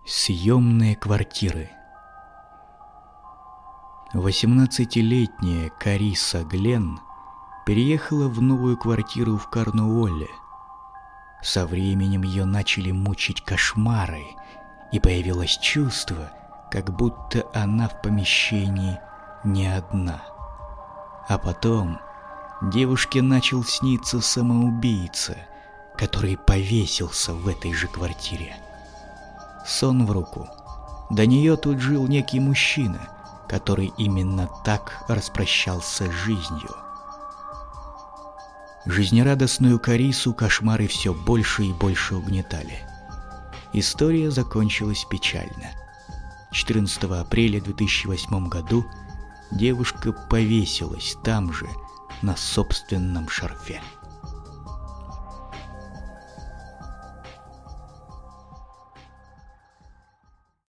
Съемные квартиры. 18-летняя Кариса Гленн переехала в новую квартиру в Корнуолле. Со временем ее начали мучить кошмары, и появилось чувство, как будто она в помещении не одна. А потом девушке начал сниться самоубийца, который повесился в этой же квартире. Сон в руку. До нее тут жил некий мужчина, который именно так распрощался с жизнью. Жизнерадостную Карису кошмары все больше и больше угнетали. История закончилась печально. 14 апреля 2008 году девушка повесилась там же, на собственном шарфе.